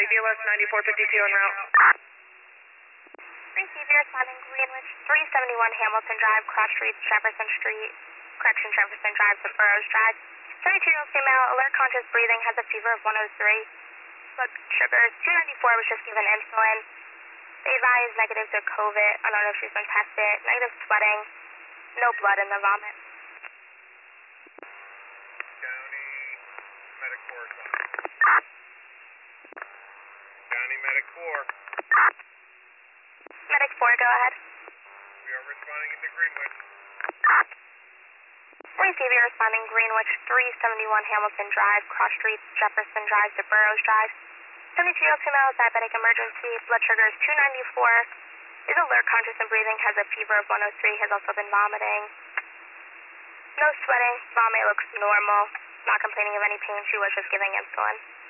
County, BLS 9452 en route. Receive your responding Greenwich 371 Hamilton Drive, cross streets, Jefferson Street, Jefferson Drive to Burroughs Drive. 32-year-old female, alert conscious breathing, has a fever of 103. Blood sugar is 294, was just given insulin. They advised negative to COVID. I don't know if she's been tested. Negative sweating. No blood in the vomit. County Medic 4 is on. County Medic 4. Medic 4, go ahead. We are responding into Greenwich. Receive your responding Greenwich 371 Hamilton Drive, cross streets, Jefferson Drive to Burroughs Drive. 72-year-old female, diabetic emergency, blood sugar is 294, is alert, conscious and breathing, has a fever of 103, has also been vomiting. No sweating, vomit looks normal, not complaining of any pain, she was just giving insulin.